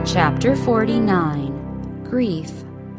Chapter 49. Grief.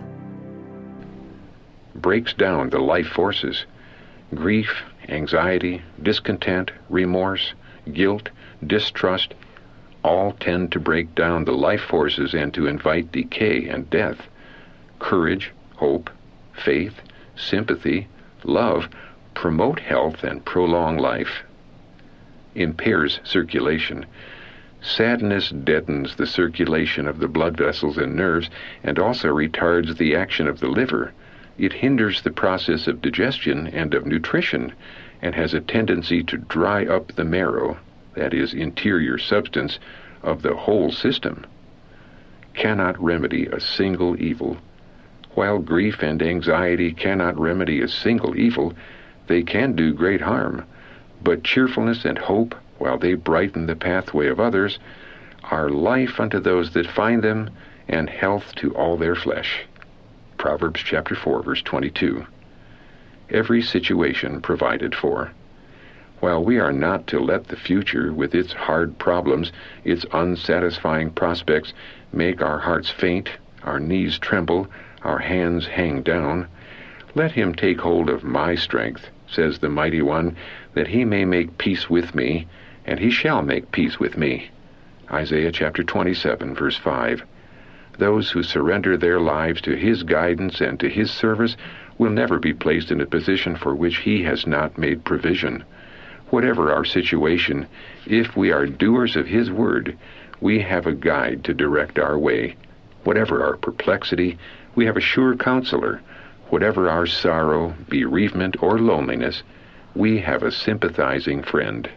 Breaks down the life forces. Grief, anxiety, discontent, remorse, guilt, distrust, all tend to break down the life forces and to invite decay and death. Courage, hope, faith, sympathy, love promote health and prolong life. Impairs circulation. Sadness deadens the circulation of the blood vessels and nerves and also retards the action of the liver. It hinders the process of digestion and of nutrition and has a tendency to dry up the marrow, that is, interior substance, of the whole system. Cannot remedy a single evil. While grief and anxiety cannot remedy a single evil, they can do great harm. But cheerfulness and hope, while they brighten the pathway of others, are life unto those that find them, and health to all their flesh. Proverbs chapter 4, verse 22. Every situation provided for. While we are not to let the future, with its hard problems, its unsatisfying prospects, make our hearts faint, our knees tremble, our hands hang down, let him take hold of my strength, says the Mighty One, that he may make peace with me, and he shall make peace with me. Isaiah chapter 27, verse 5. Those who surrender their lives to his guidance and to his service will never be placed in a position for which he has not made provision. Whatever our situation, if we are doers of his word, we have a guide to direct our way. Whatever our perplexity, we have a sure counselor. Whatever our sorrow, bereavement, or loneliness, we have a sympathizing friend.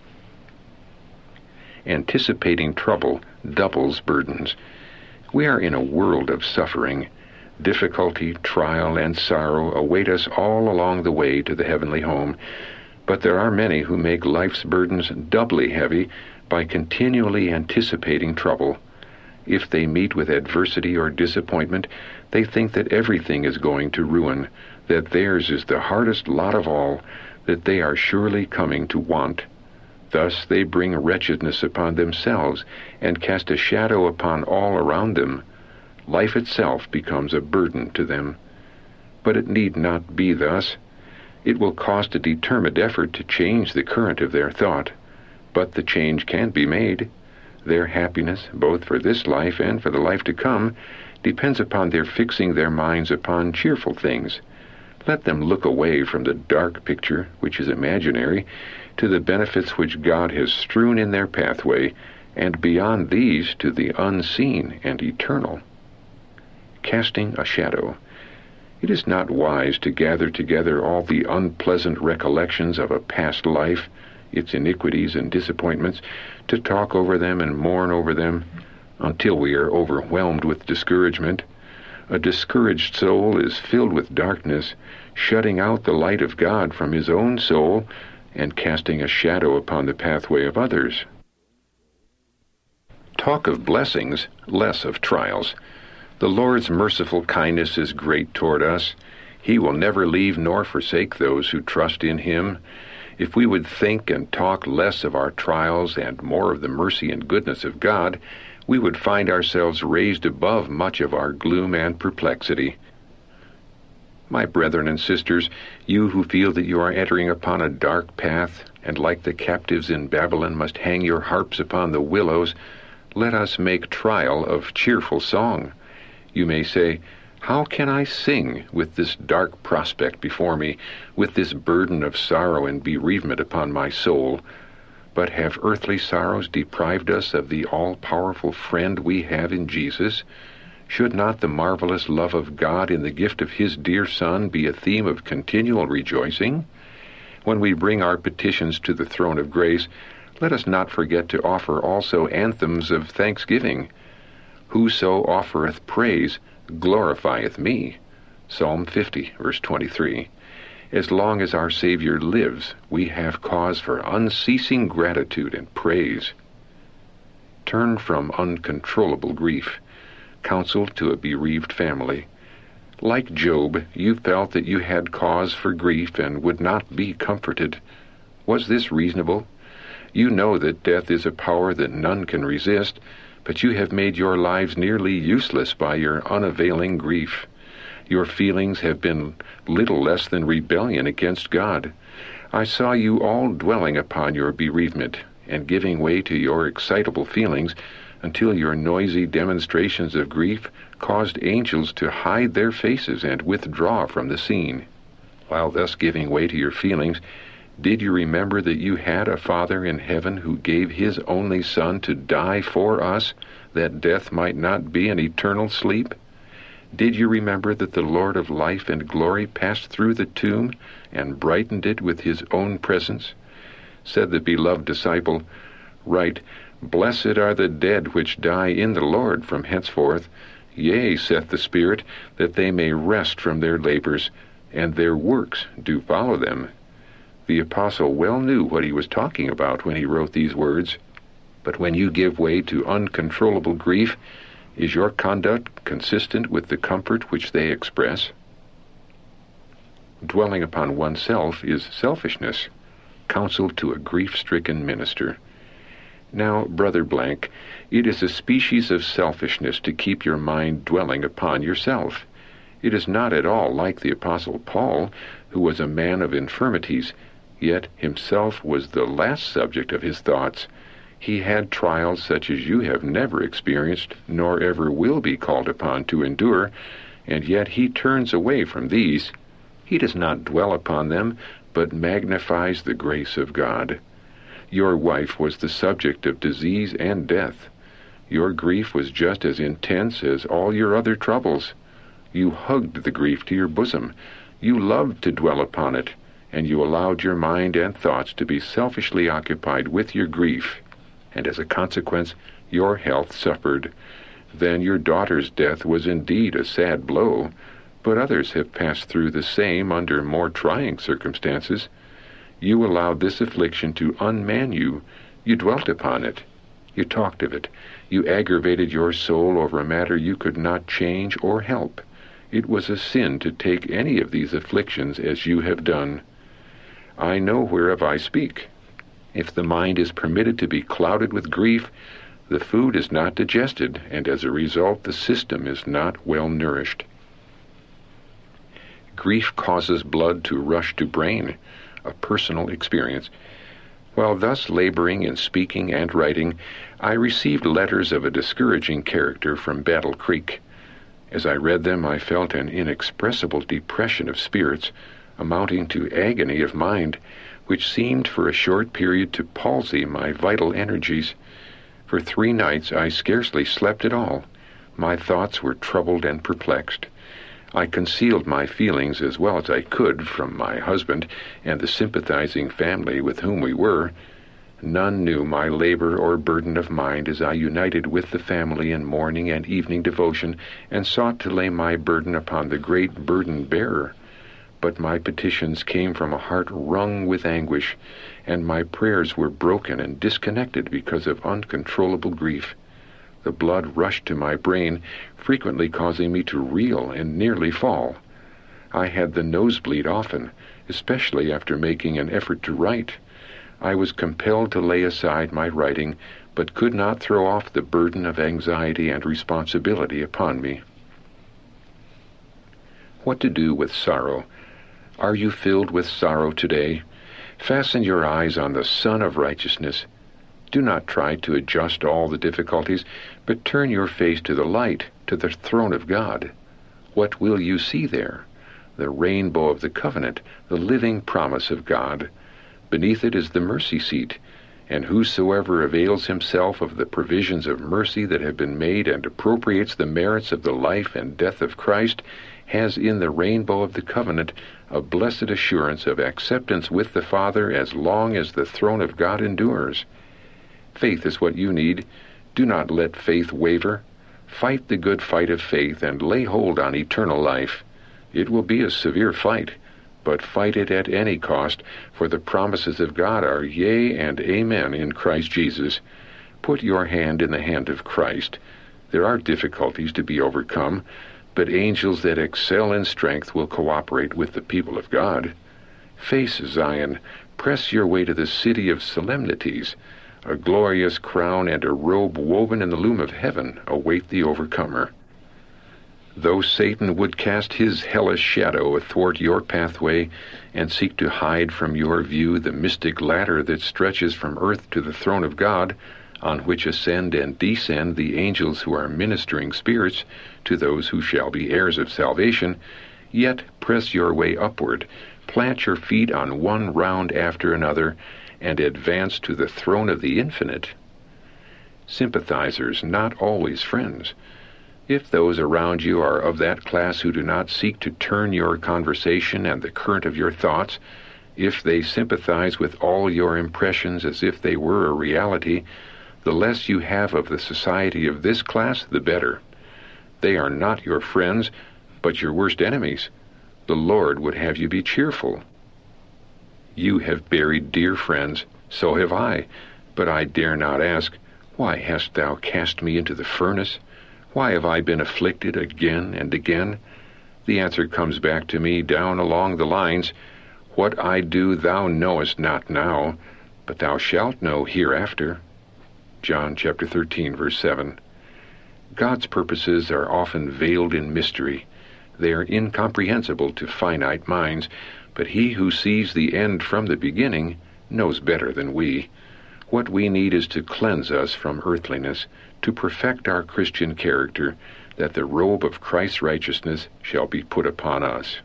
Anticipating trouble doubles burdens. We are in a world of suffering. Difficulty, trial, and sorrow await us all along the way to the heavenly home, but there are many who make life's burdens doubly heavy by continually anticipating trouble. If they meet with adversity or disappointment, they think that everything is going to ruin, that theirs is the hardest lot of all, that they are surely coming to want. Thus they bring wretchedness upon themselves and cast a shadow upon all around them. Life itself becomes a burden to them. But it need not be thus. It will cost a determined effort to change the current of their thought, but the change can be made. Their happiness, both for this life and for the life to come, depends upon their fixing their minds upon cheerful things. Let them look away from the dark picture, which is imaginary, to the benefits which God has strewn in their pathway, and beyond these to the unseen and eternal. Casting a shadow. It is not wise to gather together all the unpleasant recollections of a past life, its iniquities and disappointments, to talk over them and mourn over them until we are overwhelmed with discouragement. A discouraged soul is filled with darkness, shutting out the light of God from his own soul and casting a shadow upon the pathway of others. Talk of blessings, less of trials. The Lord's merciful kindness is great toward us. He will never leave nor forsake those who trust in him. If we would think and talk less of our trials and more of the mercy and goodness of God, we would find ourselves raised above much of our gloom and perplexity. My brethren and sisters, you who feel that you are entering upon a dark path, and like the captives in Babylon must hang your harps upon the willows, let us make trial of cheerful song. You may say, how can I sing with this dark prospect before me, with this burden of sorrow and bereavement upon my soul? But have earthly sorrows deprived us of the all-powerful friend we have in Jesus? Should not the marvelous love of God in the gift of his dear Son be a theme of continual rejoicing? When we bring our petitions to the throne of grace, let us not forget to offer also anthems of thanksgiving. Whoso offereth praise glorifieth me. Psalm 50, verse 23. As long as our Savior lives, we have cause for unceasing gratitude and praise. Turn from uncontrollable grief. Counsel to a bereaved family. Like Job, you felt that you had cause for grief and would not be comforted. Was this reasonable? You know that death is a power that none can resist, but you have made your lives nearly useless by your unavailing grief. Your feelings have been little less than rebellion against God. I saw you all dwelling upon your bereavement and giving way to your excitable feelings until your noisy demonstrations of grief caused angels to hide their faces and withdraw from the scene. While thus giving way to your feelings, did you remember that you had a Father in heaven who gave his only Son to die for us, that death might not be an eternal sleep? Did you remember that the Lord of life and glory passed through the tomb and brightened it with his own presence? Said the beloved disciple, "Right, blessed are the dead which die in the Lord from henceforth. Yea, saith the Spirit, that they may rest from their labors, and their works do follow them." The apostle well knew what he was talking about when he wrote these words. But when you give way to uncontrollable grief, is your conduct consistent with the comfort which they express? Dwelling upon oneself is selfishness. Counsel to a grief-stricken minister. Now, Brother Blank, it is a species of selfishness to keep your mind dwelling upon yourself. It is not at all like the Apostle Paul, who was a man of infirmities, yet himself was the last subject of his thoughts. He had trials such as you have never experienced, nor ever will be called upon to endure, and yet he turns away from these. He does not dwell upon them, but magnifies the grace of God. Your wife was the subject of disease and death. Your grief was just as intense as all your other troubles. You hugged the grief to your bosom. You loved to dwell upon it, and you allowed your mind and thoughts to be selfishly occupied with your grief, and as a consequence, your health suffered. Then your daughter's death was indeed a sad blow, but others have passed through the same under more trying circumstances. You allowed this affliction to unman you. You dwelt upon it. You talked of it. You aggravated your soul over a matter you could not change or help. It was a sin to take any of these afflictions as you have done. I know whereof I speak. If the mind is permitted to be clouded with grief, the food is not digested, and as a result the system is not well nourished. Grief causes blood to rush to brain, a personal experience. While thus laboring in speaking and writing, I received letters of a discouraging character from Battle Creek. As I read them, I felt an inexpressible depression of spirits, amounting to agony of mind, which seemed for a short period to palsy my vital energies. For 3 nights I scarcely slept at all. My thoughts were troubled and perplexed. I concealed my feelings as well as I could from my husband and the sympathizing family with whom we were. None knew my labor or burden of mind as I united with the family in morning and evening devotion and sought to lay my burden upon the great burden-bearer. But my petitions came from a heart wrung with anguish, and my prayers were broken and disconnected because of uncontrollable grief. The blood rushed to my brain, frequently causing me to reel and nearly fall. I had the nosebleed often, especially after making an effort to write. I was compelled to lay aside my writing, but could not throw off the burden of anxiety and responsibility upon me. What to do with sorrow? Are you filled with sorrow today? Fasten your eyes on the Son of Righteousness. Do not try to adjust all the difficulties, but turn your face to the light, to the throne of God. What will you see there? The rainbow of the covenant, the living promise of God. Beneath it is the mercy seat, and whosoever avails himself of the provisions of mercy that have been made and appropriates the merits of the life and death of Christ has in the rainbow of the covenant a blessed assurance of acceptance with the Father as long as the throne of God endures. Faith is what you need. Do not let faith waver. Fight the good fight of faith and lay hold on eternal life. It will be a severe fight, but fight it at any cost, for the promises of God are yea and amen in Christ Jesus. Put your hand in the hand of Christ. There are difficulties to be overcome, but angels that excel in strength will cooperate with the people of God. Face Zion. Press your way to the city of solemnities. A glorious crown and a robe woven in the loom of heaven await the overcomer. Though Satan would cast his hellish shadow athwart your pathway and seek to hide from your view the mystic ladder that stretches from earth to the throne of God, on which ascend and descend the angels who are ministering spirits to those who shall be heirs of salvation, yet press your way upward, plant your feet on one round after another, and advance to the throne of the infinite. Sympathizers, not always friends. If those around you are of that class who do not seek to turn your conversation and the current of your thoughts, if they sympathize with all your impressions as if they were a reality, the less you have of the society of this class, the better. They are not your friends, but your worst enemies. The Lord would have you be cheerful. You have buried dear friends, so have I, but I dare not ask, why hast thou cast me into the furnace? Why have I been afflicted again and again? The answer comes back to me down along the lines, what I do thou knowest not now, but thou shalt know hereafter. John chapter 13, verse 7. God's purposes are often veiled in mystery. They are incomprehensible to finite minds, but he who sees the end from the beginning knows better than we. What we need is to cleanse us from earthliness, to perfect our Christian character, that the robe of Christ's righteousness shall be put upon us.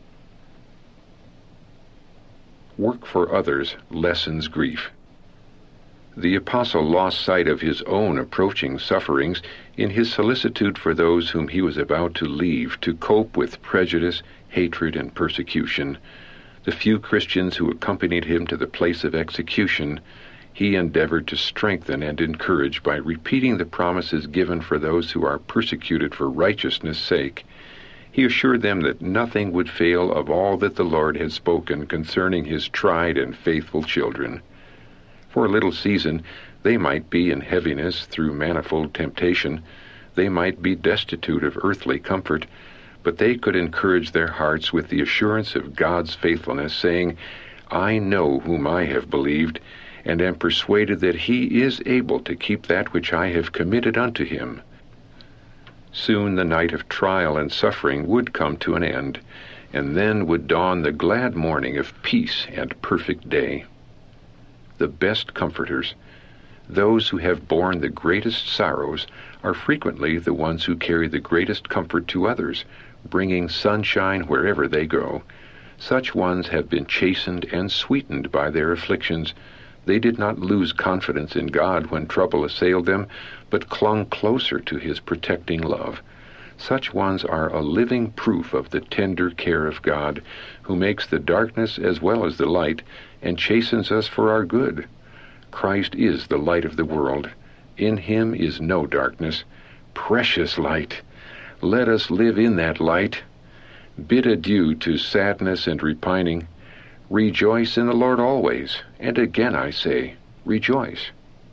Work for others lessens grief. The apostle lost sight of his own approaching sufferings in his solicitude for those whom he was about to leave to cope with prejudice, hatred, and persecution. The few Christians who accompanied him to the place of execution, he endeavored to strengthen and encourage by repeating the promises given for those who are persecuted for righteousness' sake. He assured them that nothing would fail of all that the Lord had spoken concerning his tried and faithful children. For a little season, they might be in heaviness through manifold temptation. They might be destitute of earthly comfort, but they could encourage their hearts with the assurance of God's faithfulness, saying, I know whom I have believed, and am persuaded that he is able to keep that which I have committed unto him. Soon the night of trial and suffering would come to an end, and then would dawn the glad morning of peace and perfect day. The best comforters, those who have borne the greatest sorrows, are frequently the ones who carry the greatest comfort to others, bringing sunshine wherever they go. Such ones have been chastened and sweetened by their afflictions. They did not lose confidence in God when trouble assailed them, but clung closer to his protecting love. Such ones are a living proof of the tender care of God, who makes the darkness as well as the light, and chastens us for our good. Christ is the light of the world. In him is no darkness. Precious light! Let us live in that light. Bid adieu to sadness and repining. Rejoice in the Lord always, and again I say, rejoice.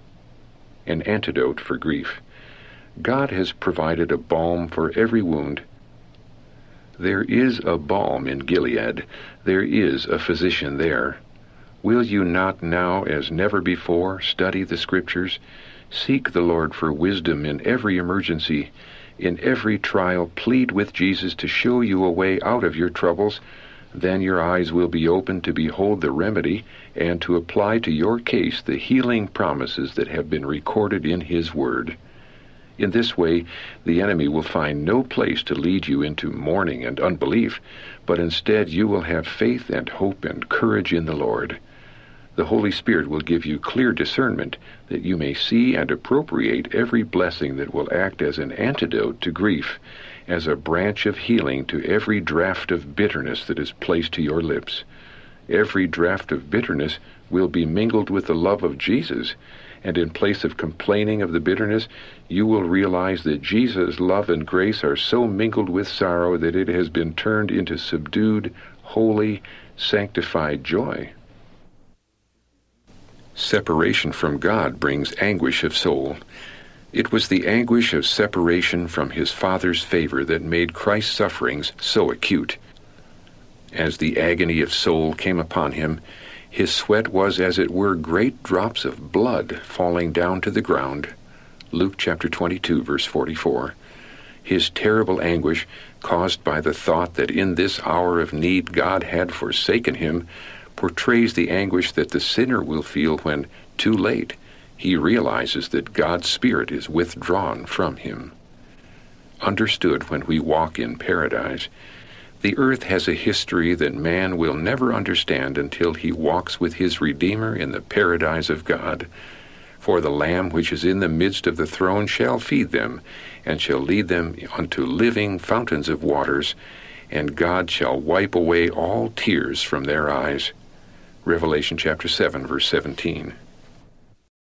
An antidote for grief. God has provided a balm for every wound. There is a balm in Gilead. There is a physician there. Will you not now, as never before, study the Scriptures? Seek the Lord for wisdom in every emergency. In every trial, plead with Jesus to show you a way out of your troubles. Then your eyes will be opened to behold the remedy and to apply to your case the healing promises that have been recorded in his word. In this way, the enemy will find no place to lead you into mourning and unbelief, but instead you will have faith and hope and courage in the Lord. The Holy Spirit will give you clear discernment that you may see and appropriate every blessing that will act as an antidote to grief, as a branch of healing to every draught of bitterness that is placed to your lips. Every draught of bitterness will be mingled with the love of Jesus, and in place of complaining of the bitterness, you will realize that Jesus' love and grace are so mingled with sorrow that it has been turned into subdued, holy, sanctified joy. Separation from God brings anguish of soul. It was the anguish of separation from his Father's favor that made Christ's sufferings so acute. As the agony of soul came upon him, His sweat was as it were great drops of blood falling down to the ground. Luke chapter 22, verse 44. His terrible anguish, caused by the thought that in this hour of need God had forsaken him, portrays the anguish that the sinner will feel when, too late, he realizes that God's Spirit is withdrawn from him. Understood when we walk in paradise, the earth has a history that man will never understand until he walks with his Redeemer in the paradise of God. For the Lamb which is in the midst of the throne shall feed them, and shall lead them unto living fountains of waters, and God shall wipe away all tears from their eyes. Revelation chapter 7, verse 17.